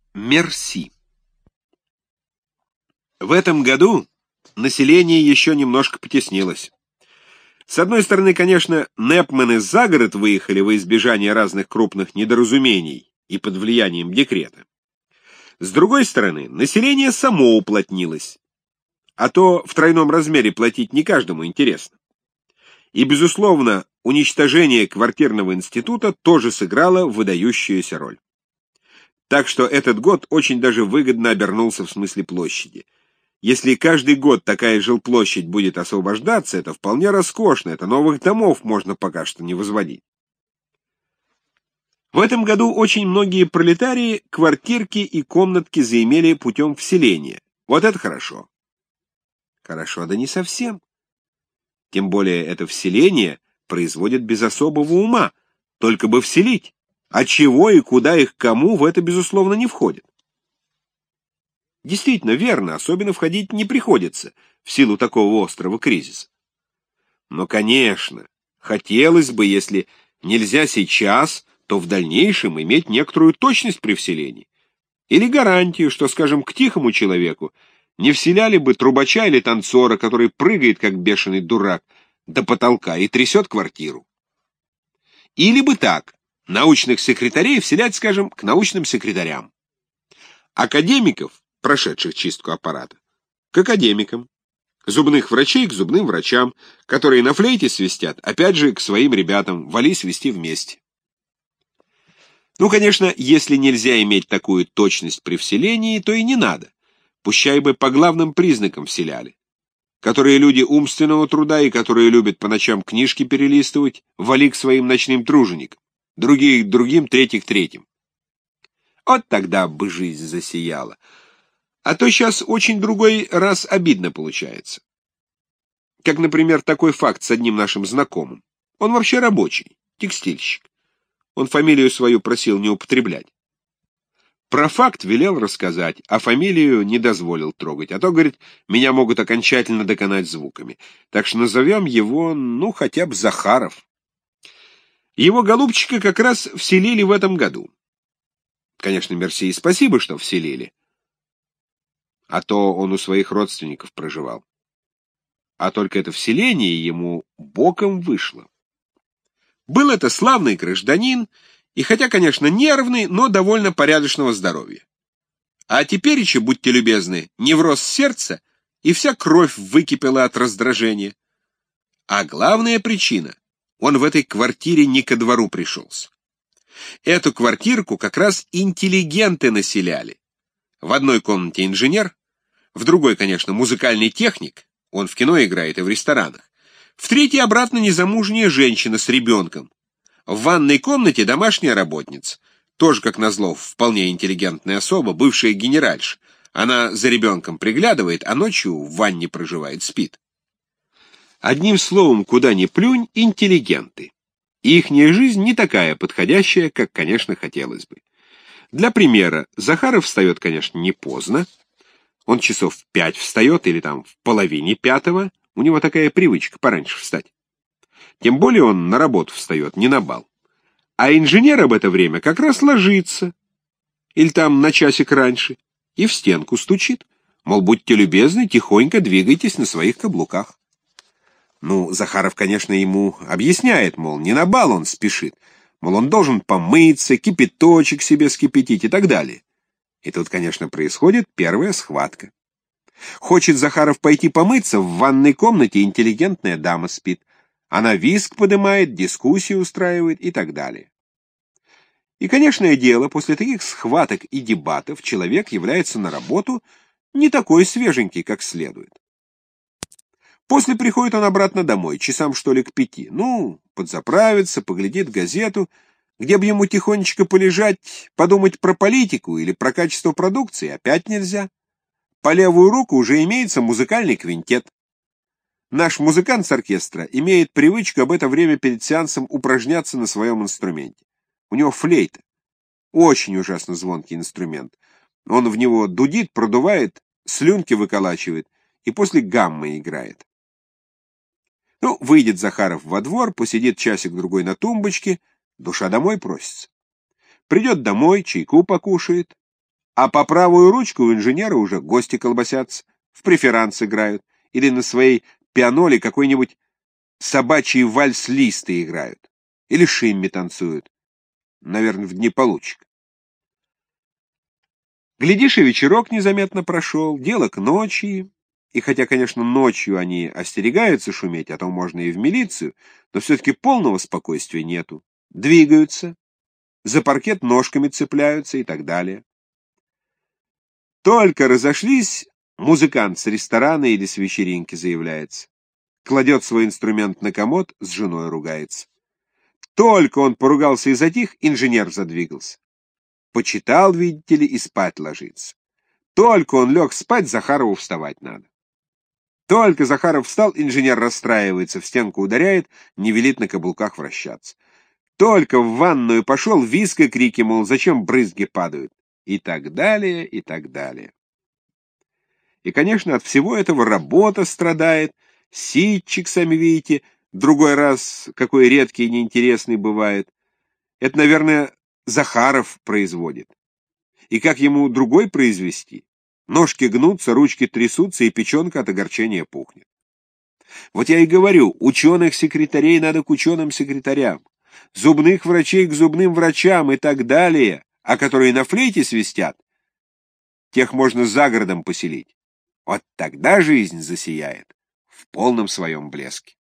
Мерси. В этом году население еще немножко потеснилось. С одной стороны, конечно, Непмены за город выехали во избежание разных крупных недоразумений и под влиянием декрета. С другой стороны, население само уплотнилось, а то в тройном размере платить не каждому интересно. И, безусловно, уничтожение квартирного института тоже сыграло выдающуюся роль. Так что этот год очень даже выгодно обернулся в смысле площади. Если каждый год такая жилплощадь будет освобождаться, это вполне роскошно, это новых домов можно пока что не возводить. В этом году очень многие пролетарии квартирки и комнатки заимели путем вселения. Вот это хорошо. Хорошо, да не совсем. Тем более это вселение производит без особого ума, только бы вселить. А чего и куда их кому, в это, безусловно, не входит. Действительно, верно, особенно входить не приходится в силу такого острого кризиса. Но, конечно, хотелось бы, если нельзя сейчас, то в дальнейшем иметь некоторую точность при вселении. Или гарантию, что, скажем, к тихому человеку не вселяли бы трубача или танцора, который прыгает, как бешеный дурак, до потолка и трясет квартиру. Или бы так, научных секретарей вселять, скажем, к научным секретарям. Академиков, прошедших чистку аппарата, к академикам. Зубных врачей к зубным врачам, которые на флейте свистят, опять же, к своим ребятам, вали свисти вместе. Ну, конечно, если нельзя иметь такую точность при вселении, то и не надо. Пущай бы по главным признакам вселяли. Которые люди умственного труда и которые любят по ночам книжки перелистывать, вали к своим ночным труженикам. Другие к другим, третьих к третьим. Вот тогда бы жизнь засияла. А то сейчас очень другой раз обидно получается. Как, например, такой факт с одним нашим знакомым. Он вообще рабочий, текстильщик. Он фамилию свою просил не употреблять. Про факт велел рассказать, а фамилию не дозволил трогать. А то, говорит, меня могут окончательно доконать звуками. Так что назовем его, ну, хотя бы Захаров. Его голубчика как раз вселили в этом году. Конечно, мерси и спасибо, что вселили. А то он у своих родственников проживал. А только это вселение ему боком вышло. Был это славный гражданин, и хотя, конечно, нервный, но довольно порядочного здоровья. А теперь еще, будьте любезны, невроз сердца, и вся кровь выкипела от раздражения. А главная причина — он в этой квартире не ко двору пришелся. Эту квартирку как раз интеллигенты населяли. В одной комнате инженер, в другой, конечно, музыкальный техник, он в кино играет и в ресторанах, в третьей обратно незамужняя женщина с ребенком, в ванной комнате домашняя работница, тоже, как назло, вполне интеллигентная особа, бывшая генеральша. Она за ребенком приглядывает, а ночью в ванне проживает, спит. Одним словом, куда ни плюнь, интеллигенты. И ихняя жизнь не такая подходящая, как, конечно, хотелось бы. Для примера, Захаров встает, конечно, не поздно. Он часов в 5 встает, или там в половине 5, у него такая привычка пораньше встать. Тем более он на работу встает, не на бал. А инженер об это время как раз ложится, или там на часик раньше, и в стенку стучит. Мол, будьте любезны, тихонько двигайтесь на своих каблуках. Ну, Захаров, конечно, ему объясняет, мол, не на бал он спешит, мол, он должен помыться, кипяточек себе скипятить и так далее. И тут, конечно, происходит первая схватка. Хочет Захаров пойти помыться, в ванной комнате интеллигентная дама спит. Она визг подымает, дискуссию устраивает и так далее. И, конечное дело, после таких схваток и дебатов человек является на работу не такой свеженький, как следует. После приходит он обратно домой, часам что ли к 5. Ну, подзаправится, поглядит газету, где бы ему тихонечко полежать, подумать про политику или про качество продукции, опять нельзя. По левую руку уже имеется музыкальный квинтет. Наш музыкант с оркестра имеет привычку об это время перед сеансом упражняться на своем инструменте. У него флейта. Очень ужасно звонкий инструмент. Он в него дудит, продувает, слюнки выколачивает и после гаммы играет. Ну, выйдет Захаров во двор, посидит часик-другой на тумбочке, душа домой просится. Придет домой, чайку покушает, А по правую ручку у инженера уже гости колбасятся, в преферанс играют, или на своей пианоле какой-нибудь собачий вальс-листы играют, или шимми танцуют, наверное, в дни получек. Глядишь, и вечерок незаметно прошел, дело к ночи, и хотя, конечно, ночью они остерегаются шуметь, а то можно и в милицию, но все-таки полного спокойствия нету. Двигаются, за паркет ножками цепляются и так далее. Только разошлись, музыкант с ресторана или с вечеринки заявляется. Кладет свой инструмент на комод, с женой ругается. Только он поругался и затих, инженер задвигался. Почитал, видите ли, и спать ложится. Только он лег спать, Захарову вставать надо. Только Захаров встал, инженер расстраивается, в стенку ударяет, не велит на каблуках вращаться. Только в ванную пошел, визг и крики, мол, зачем брызги падают? И так далее, и так далее. И, конечно, от всего этого работа страдает, ситчик, сами видите, другой раз какой редкий и неинтересный бывает. Это, наверное, Захаров производит. И как ему другой произвести? Ножки гнутся, ручки трясутся, и печенка от огорчения пухнет. Вот я и говорю, ученых-секретарей надо к ученым-секретарям, зубных врачей к зубным врачам и так далее, а которые на флейте свистят, тех можно за городом поселить. Вот тогда жизнь засияет в полном своем блеске.